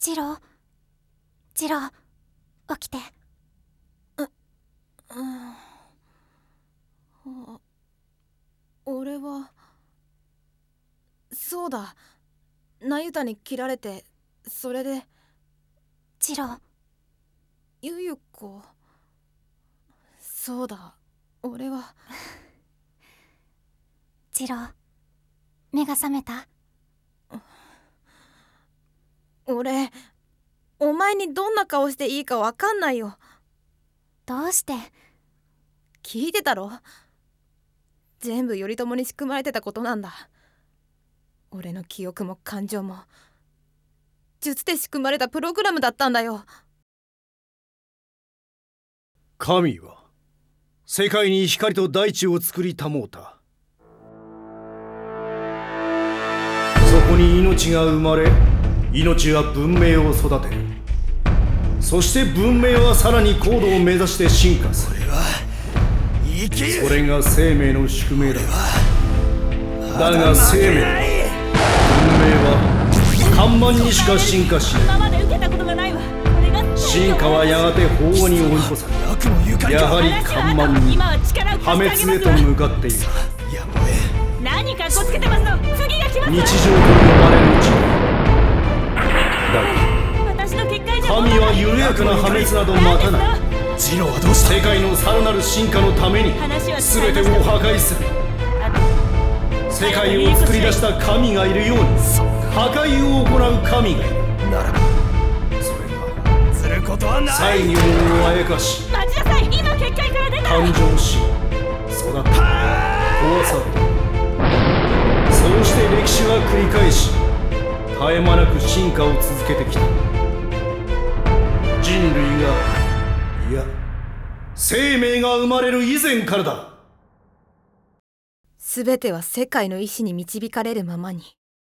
ジロー、起きて。 俺はそうだ、那由他に切られて、それで。 ジロー、 ゆゆ子。そうだ、俺は。 ジロー、目が覚めた？ 俺、お前にどんな顔していいか分かんないよ。 どうして？ 聞いてたろ？全部頼朝に仕組まれてたことなんだ。俺の記憶も感情も術で仕組まれたプログラムだったんだよ。 神は世界に光と大地を作り保うた。そこに命が生まれ、命は文明を育てる。そして文明はさらに高度を目指して進化する。それが生命の宿命だ。だが生命、文明は緩慢にしか進化しない。進化はやがて飽和に追い越され、やはり緩慢に破滅へと向かっている。 何かっこつけてますの。次が来ます。 日常と呼ばれる時代だが、神は緩やかな破滅など待たない。ジローはどうした？世界のさらなる進化のために全てを破壊する。世界を作り出した神がいるように破壊を行う神がいる。ならばそれがすることはない。西行をあやかし、 待ちなさい。今結界から出た。 誕生し育って壊される。そうして歴史は繰り返し絶え間なく進化を続けてきた。人類が、いや生命が生まれる以前からだ。 全ては世界の意志に導かれるままに。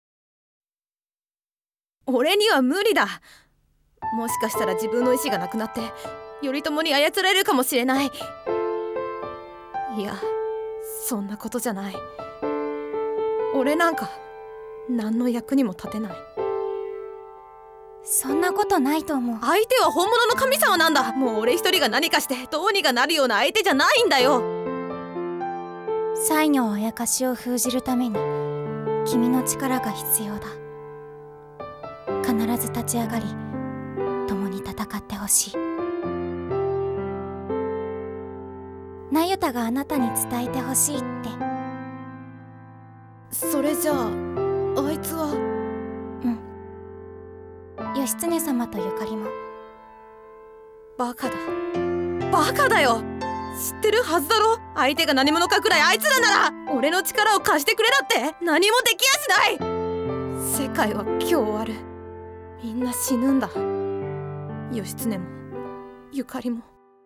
俺には無理だ。もしかしたら自分の意志がなくなって頼朝に操られるかもしれない。いや、そんなことじゃない。俺なんか何の役にも立てない。 そんなことないと思う。 相手は本物の神様なんだ。もう俺一人が何かしてどうにかなるような相手じゃないんだよ。 西行あやかしを封じるために君の力が必要だ。必ず立ち上がり共に戦ってほしい。那由他があなたに伝えてほしいって。 それじゃああいつは。 義経様とゆかりも。 バカだよ。知ってるはずだろ。相手が何者かくらいあいつらなら俺の力を貸してくれだって何もできやしない。世界は今日終わる。みんな死ぬんだ。義経もゆかりも。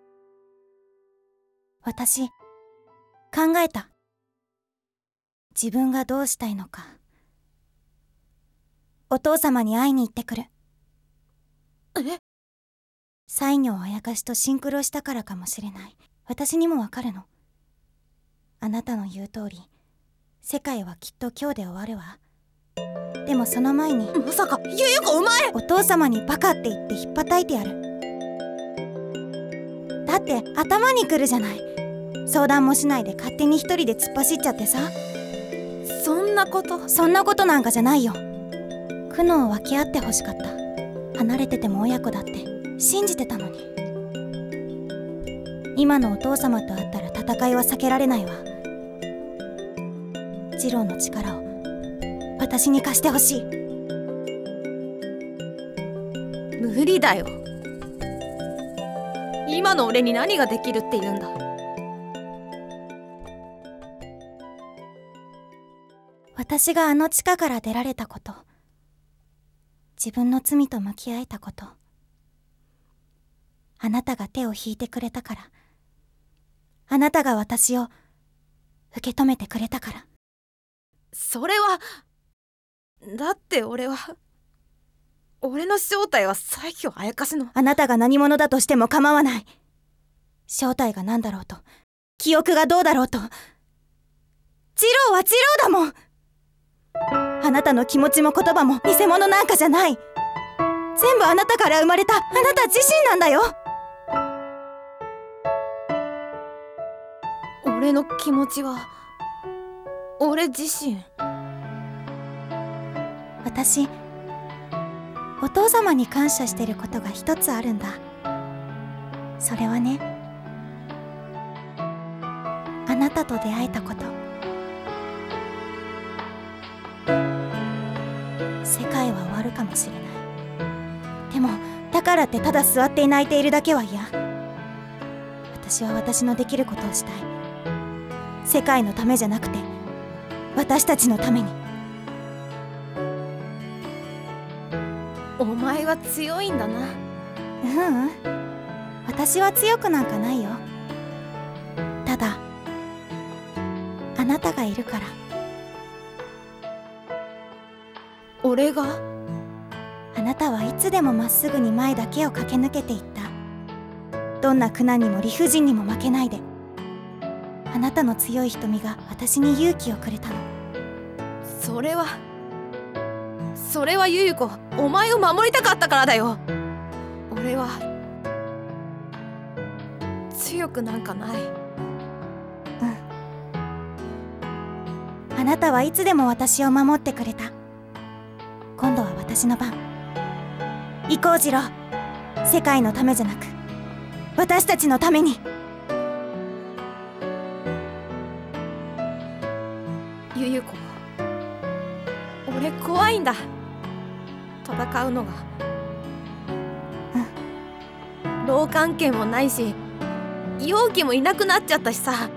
私考えた。自分がどうしたいのか。お父様に会いに行ってくる。 え？ 西行あやかしとシンクロしたからかもしれない。私にもわかるの。あなたの言う通り世界はきっと今日で終わるわ。でもその前に。 まさかゆゆ子お前。 お父様にバカって言ってひっぱたいてやる。だって頭にくるじゃない。相談もしないで勝手に一人で突っ走っちゃってさ。 そんなことなんかじゃないよ。苦悩を分け合ってほしかった。離れてても親子だって信じてたのに。今のお父様と会ったら戦いは避けられないわ。次郎の力を私に貸してほしい。 無理だよ。今の俺に何ができるって言うんだ。 私があの地下から出られたこと、自分の罪と向き合えたこと、あなたが手を引いてくれたから、あなたが私を受け止めてくれたから。 それはだって俺の正体は西行あやかしの。 あなたが何者だとしても構わない。正体が何だろうと、記憶がどうだろうと、次郎は次郎だもん。あなたの気持ちも言葉も偽物なんかじゃない。 全部あなたから生まれたあなた自身なんだよ。 俺の気持ちは俺自身。 私、お父様に感謝してることが一つあるんだ。それはね、あなたと出会えたこと。世界は終わるかもしれない。でもだからってただ座って泣いているだけは嫌。私は私のできることをしたい。世界のためじゃなくて私たちのために。 お前は強いんだな。 私は強くなんかないよ。ただあなたがいるから。 俺が？ あなたはいつでもまっすぐに前だけを駆け抜けていった。どんな苦難にも理不尽にも負けないで。あなたの強い瞳が私に勇気をくれたの。 それはゆゆ子、お前を守りたかったからだよ。俺は強くなんかない。 あなたはいつでも私を守ってくれた。今度は私の番。行こう次郎。世界のためじゃなく私たちのために。 ゆゆ子、俺怖いんだ、戦うのが。老関係もないし陽気もいなくなっちゃったしさ。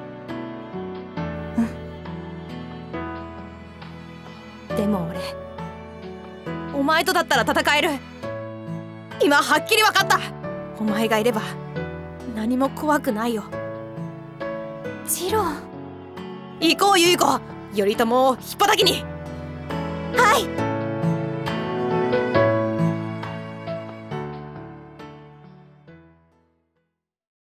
でも俺、お前とだったら戦える。今はっきり分かった。お前がいれば何も怖くないよ。 次郎。 行こうゆい子、頼朝をひっぱたきに。 はい。